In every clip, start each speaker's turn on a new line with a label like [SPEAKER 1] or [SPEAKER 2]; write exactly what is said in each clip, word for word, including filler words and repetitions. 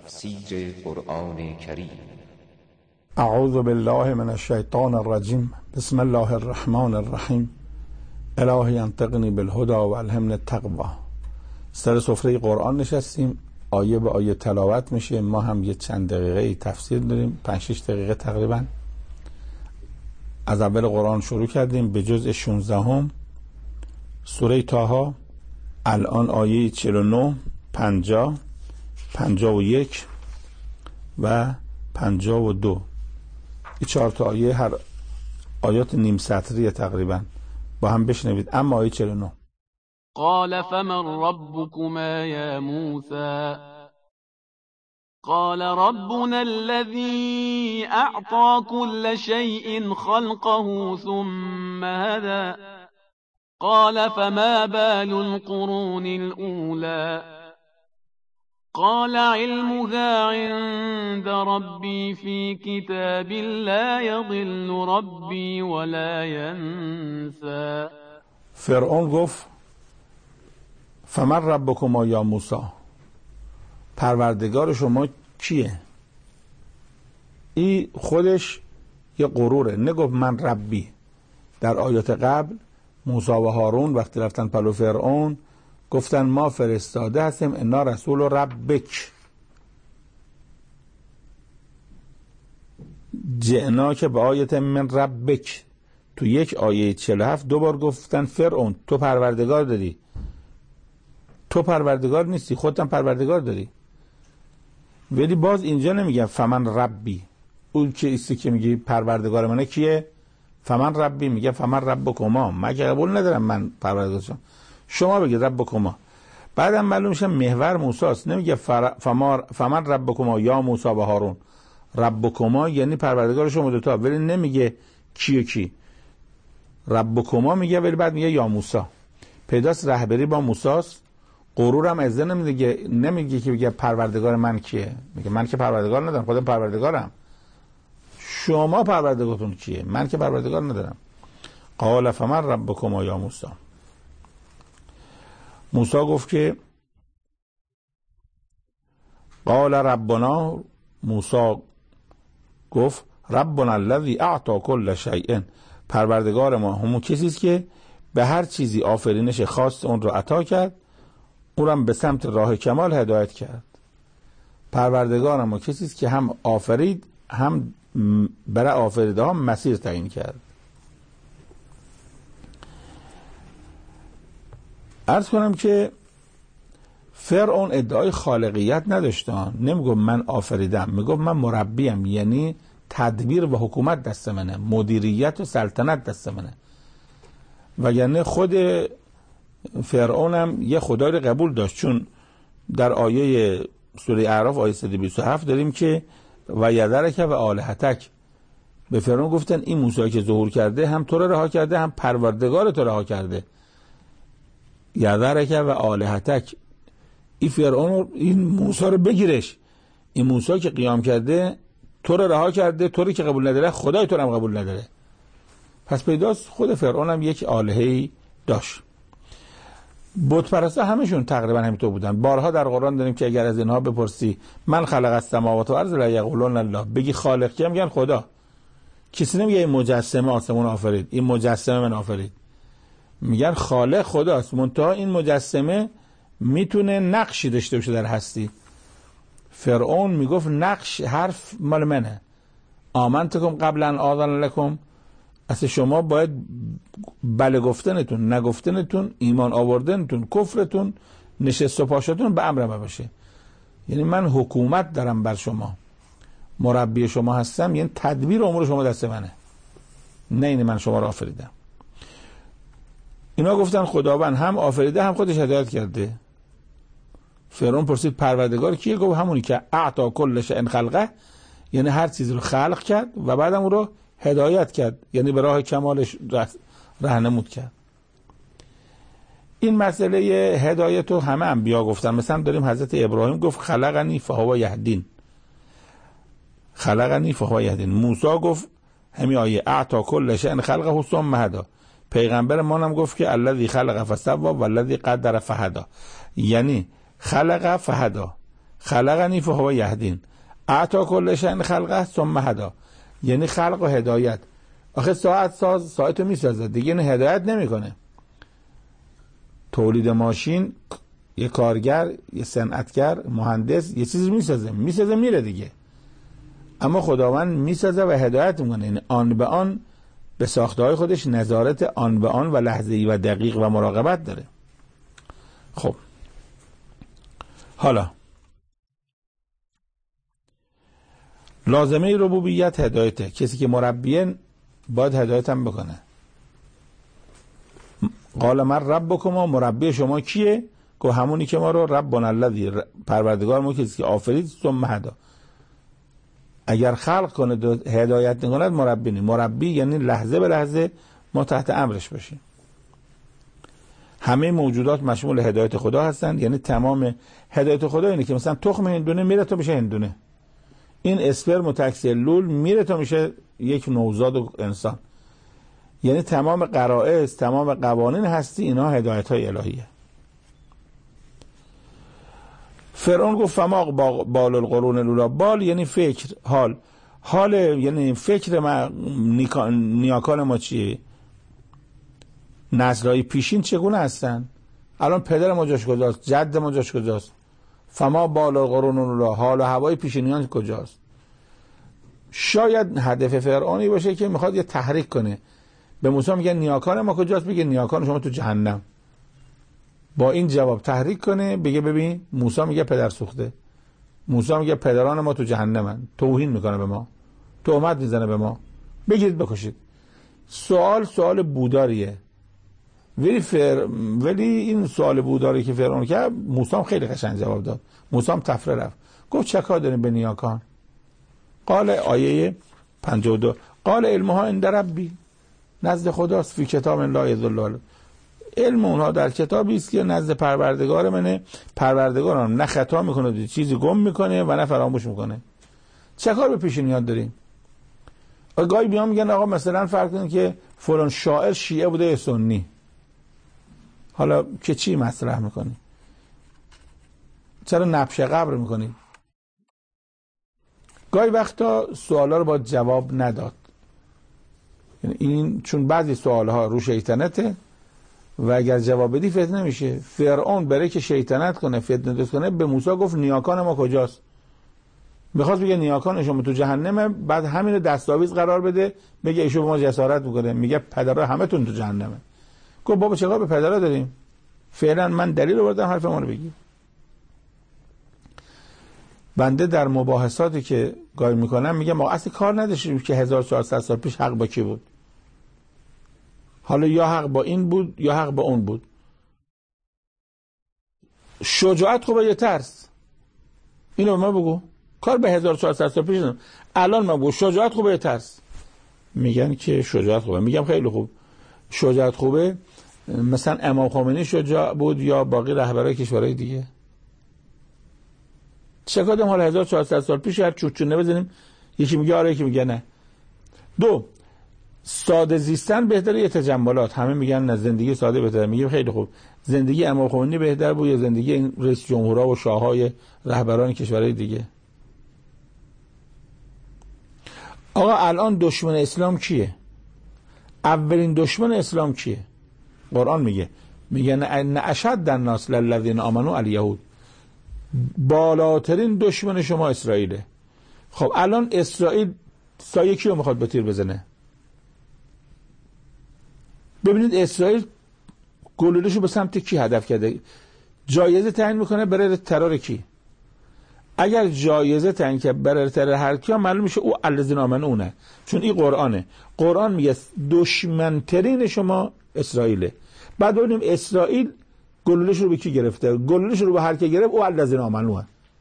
[SPEAKER 1] تفسیر قرآن کریم.
[SPEAKER 2] اعوذ بالله من الشیطان الرجیم. بسم الله الرحمن الرحیم. الهی انطقنی بالهدی و الهمنی التقوی. سر سفره قرآن نشستیم، آیه به آیه تلاوت میشه. ما هم یه چند دقیقه تفسیر داریم، پنج شش دقیقه تقریبا. از اول قرآن شروع کردیم به جزء شانزده هم سوره طه. الان آیه چهل و نه، پنجاه، پنجاه و یک و پنجاه و دو. این چهار تا آیه، هر آیات نیم سطری تقریبا، با هم بشنوید. اما آیه چهل و نه:
[SPEAKER 3] قال فمن ربكما يا موسى قال ربنا الذي أعطى كل شيء خلقه ثم هدى قال فما بال القرون الأولى قال علمها عند ربي في كتاب لا يضل ربي ولا ينسى.
[SPEAKER 2] فرعون گفت فمن ربکما یا موسی، پروردگار شما کیه؟ این خودش یه غروره. نگفت من ربی. در آیات قبل موسی و هارون وقتی رفتن پلو فرعون گفتن ما فرستاده هستیم انا رسول ربک جئنا که به آیت من ربک. تو یک آیه چهل و هفت دوبار گفتن فرعون تو پروردگار داری. تو پروردگار نیستی، خودت هم پروردگار داری. ولی باز اینجا نمیگن فمن ربی. اون که ایستی که میگی پروردگار منه کیه؟ فمن ربی. میگه فمن ربکما. مگه قبول ندارم من پروردگار شما. شما بگید ربکما. بعدم معلوم میشه محور موسی است. نمیگه فمن ربکما یا موسی و هارون. ربکما یعنی پروردگار شما دو تا، ولی نمیگه کی و کی. ربکما میگه ولی بعد میگه یا موسی. پیداست رهبری با موسی است. غرور هم از نمیگه، نمیگه که بگه پروردگار من کیه. میگه من که پروردگار ندارم، خودم پروردگارم. شما پروردگارتون کیه؟ من که پروردگار ندارم. قال فمن ربکما یا موسی. موسی گفت که قال ربنا، موسی گفت ربنا الذی اعطى كل شیء، پروردگار ما همون کسی است که به هر چیزی آفرینش خاص اون رو عطا کرد، اون هم به سمت راه کمال هدایت کرد. پروردگار ما کسی است که هم آفرید هم برای آفریده ها مسیر تعیین کرد. عرض کنم که فرعون ادعای خالقیت نداشتن. نمیگفت من آفریدم، میگفت من مربیم، یعنی تدبیر و حکومت دست منه، مدیریت و سلطنت دست منه. وگرنه خود فرعون هم یه خدای رو قبول داشت، چون در آیه سوره اعراف آیه صد و بیست و هفت داریم که و یذرک و آلهتک. به فرعون گفتن این موسی که ظهور کرده هم تو رو رها کرده هم پروردگار تو رها کرده. یذرک و آلهتک. این فرعون این موسی رو بگیرش. این موسی که قیام کرده تو رو رها کرده، تو رو که قبول نداره خدای تو رو هم قبول نداره. پس پیداست خود فرعون هم یک الهه‌ای داشت. بت پرستا همشون تقریبا همینطور بودن. بارها در قرآن داریم که اگر از اینها بپرسی من خلق السماوات و الارض لا یقولون الله، بگی خالق کیه؟ میگن خدا. کسی نمیگه این مجسمه آسمون آفرید، این مجسمه من آفرید. میگن خالق خداست، منتها این مجسمه میتونه نقشی داشته باشه در هستی. فرعون میگفت نقش حرف مال منه. آمنتکم قبل ان آذن لکم. اصلا شما باید بله گفتنتون، نگفتنتون، ایمان آوردنتون، کفرتون، نشست و پاشتون به امر من باشه. یعنی من حکومت دارم بر شما، مربی شما هستم، یعنی تدبیر امور شما دست منه، نه این من شما را آفریدم. اینا گفتن خداوند هم آفریده هم خودش هدایت کرده. فرعون پرسید پروردگار کیه؟ گفت همونی که اعطا کل شیء خلقه، یعنی هر چیزی رو خلق کرد و بعدم اون رو هدایت کرد، یعنی به راه کمالش راهنمود کرد. این مسئله هدایت رو همه انبیا گفتن. مثلا داریم حضرت ابراهیم گفت خلقنی فهو یهدین، خلقنی فهو یهدین. موسی گفت همین آیه اعطا کل شیء خلقه ثم هدی. پیغمبر ما هم گفت که الذی خلق فسوی و الذی قدر فهدی، یعنی خلق فهدی، خلقنی فهو یهدین، اعطا کل شیء خلقه ثم هدا، یعنی خلق و هدایت. آخه ساعت ساز ساعتو میسازه دیگه، این هدایت نمیکنه. تولید ماشین یه کارگر، یه صنعتگر، مهندس یه چیزی میسازه میسازه میره دیگه، اما خداوند میسازه و هدایت میکنه، یعنی آن به آن به ساخته‌های خودش نظارت آن به آن و لحظه‌ای و دقیق و مراقبت داره. خب حالا لازمه ربوبیت هدایته. کسی که مربیه باید هدایت هم بکنه. قال من ربکم، مربی شما کیه؟ که همونی که ما رو ربنا الذی، پروردگار ما کسی که آفرید، ثم هدا. اگر خلق کنه هدایت نکند مربی نی. مربی یعنی لحظه به لحظه ما تحت امرش باشیم. همه موجودات مشمول هدایت خدا هستند، یعنی تمام هدایت خدا اینه که مثلا تخم هندونه میره تا میشه هندونه، این اسپرم و تکسلول میره تا میشه یک نوزاد و انسان، یعنی تمام غرائز، تمام قوانین هستی، اینا هدایت های الهیه. فرعون گفت فما بال القرون الاولی، بال یعنی فکر، حال حال یعنی فکر ما نیاکان ما چیه، نسل‌های پیشین چگونه هستن، الان پدر ما جاش کجاست، جد ما جاش کجاست، فما بال القرون الاولی، حال و هوای پیشینیان کجاست. شاید هدف فرعونی باشه که میخواد یه تحریک کنه. به موسی میگه نیاکان ما کجاست، میگه نیاکان شما تو جهنم. با این جواب تحریک کنه، بگه ببین موسی میگه پدر سوخته، موسی میگه پدران ما تو جهنمن، توهین میکنه به ما، تهمت میزنه به ما، بگیرید بکشید. سوال سوال بوداریه، ولی فر... ولی این سوال بوداری که فرعون کرد، موسی هم خیلی قشنگ جواب داد. موسی هم تفره رفت، گفت چه کار داریم به نیاکان؟ قال آیه پنجاه و دو، قال علمها عند ربی، نزد خداست، فی کتاب لا یضل عنه، علم اونها در کتابی است که نزد پروردگار منه، پروردگارم نه خطا میکنه، چیزی گم میکنه و نه فراموش میکنه. چه کار به پیشینیات داریم؟ گاهی بیان میگن آقا مثلا فرض کنید که فلان شاعر شیعه بوده یا سنی، حالا که چی مطرح میکنی؟ چرا نبش قبر میکنی؟ گاهی وقتا سوالا رو با جواب نداد. این چون بعضی سوالها رو شیطنته و اگر جواب بدی فتنه میشه. فرعون برای که شیطنت کنه، فتنه درست کنه، به موسی گفت نیاکان ما کجاست؟ میخواست بگه نیاکان شما تو جهنمه، بعد همین رو دستاویز قرار بده، بگه ایشون به ما جسارت میکنه، میگه پدرها همه تون تو جهنمه. گفت بابا چه کار به پدرها داریم؟ فعلا من دلیل آوردم، حرف ما رو بگی. بنده در مباحثاتی که گاهی میکنم میگم ما اصلا کار نداشتیم که هزار و چهارصد سال پیش حق با کی بود. حالا یا حق با این بود یا حق با اون بود. شجاعت خوبه یا ترس؟ اینو ما بگو. کار به هزار و چهارصد سال پیش ندارم. الان ما بگو شجاعت خوبه یا ترس؟ میگن که شجاعت خوبه. میگم خیلی خوب. شجاعت خوبه. مثلا امام خمینی شجاع بود یا باقی رهبرای کشورهای دیگه؟ چه کادم حالا هزار و چهارصد سال پیش هر چوچونه بزنیم، یکی میگه آره یکی میگه نه. دو، ساده زیستن بهتره یا تجملات؟ همه میگن نه زندگی ساده بهتره. میگه خیلی خوب، زندگی امام خمینی بهتر بود یا زندگی این رئیس جمهورها و شاههای رهبران کشورهای دیگه؟ آقا الان دشمن اسلام کیه؟ اولین دشمن اسلام کیه؟ قرآن میگه میگه نه اشد الناس للذین آمنوا الیهود، بالاترین دشمن شما اسرائیله. خب الان اسرائیل سایه کیو میخواد به تیر بزنه؟ ببینید اسرائیل گلوله‌شو به سمت کی هدف کرده؟ جایزه تعیین میکنه برای ترور کی؟ اگر جایزه تعیین کنه برای ترور هر کیا، معلوم میشه او الذین آمنوا اونه، چون این قرآنه. قرآن میگه دشمنترین شما اسرائیله. بعد ببینیم اسرائیل گلوله‌ش رو به کی گرفته؟ گلوله‌ش رو به هر کی گرفت او الذین آمنوا.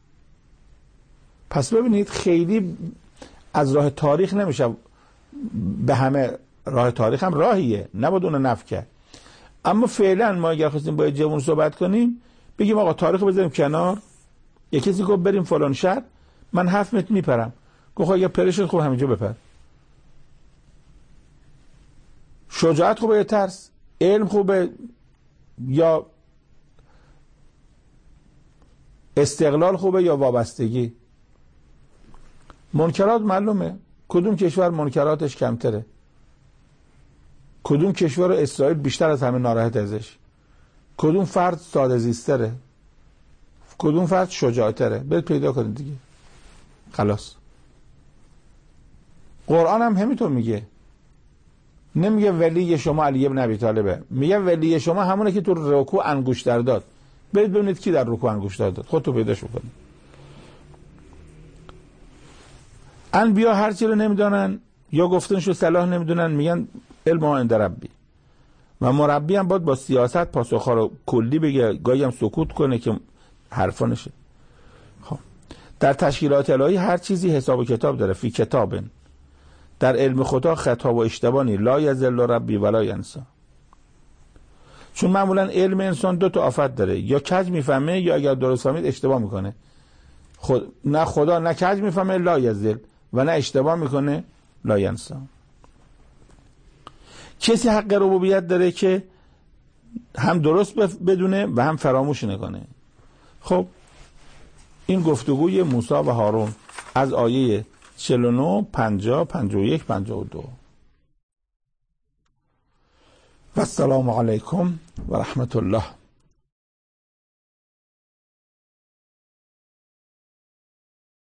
[SPEAKER 2] پس ببینید خیلی از راه تاریخ نمیشه به همه، راه تاریخ هم راهیه، نباید اون نفی کرد. اما فعلا ما اگر خواستیم با جوون صحبت کنیم، بگیم آقا تاریخ رو بذاریم کنار. یک کسی گفت بریم فلان شهر، من هفت متر میپرم، گفت اگه پرشت خوب همینجا بپر. شجاعت خوبه یا ترس؟ علم خوبه یا استقلال خوبه یا وابستگی؟ منکرات معلومه. کدوم کشور منکراتش کمتره؟ کدوم کشور اسرائیل بیشتر از همه ناراحت ازش؟ کدوم فرد ساده زیستره؟ کدوم فرد شجاعتره؟ برید پیدا کنید دیگه. خلاص. قرآن هم همینطور میگه. نمیگه ولی شما علی ابن ابی طالبه، میگه ولی شما همونه که تو رکوع انگشتر داد. برید ببینید کی در رکوع انگشتر داد، خودتو پیداش بکنید. انبیا هر چی رو نمیدونن یا گفتنشو صلاح نمیدونن، میگن علم ما عند ربی. و مربی هم باید با سیاست پاسخها رو کلی بگه، گاهی هم سکوت کنه که حرفا نشه. خب در تشکیلات الهی هر چیزی حساب و کتاب داره. فی کتابن، در علم خدا خطا و اشتباهی لا یضل ربی ولا ینسا. چون معمولا علم انسان دو تا آفت داره، یا کج میفهمه یا اگر درست فهمید اشتباه میکنه. خود نه خدا نه کج میفهمه لا یضل و نه اشتباه میکنه لا ینسا. کسی حق ربوبیت داره که هم درست بدونه و هم فراموش نکنه. خب این گفتگوی موسی و هارون از آیه چهل و نه، پنجاه، پنجاه و یک، پنجاه و دو. و السلام علیکم و رحمت الله.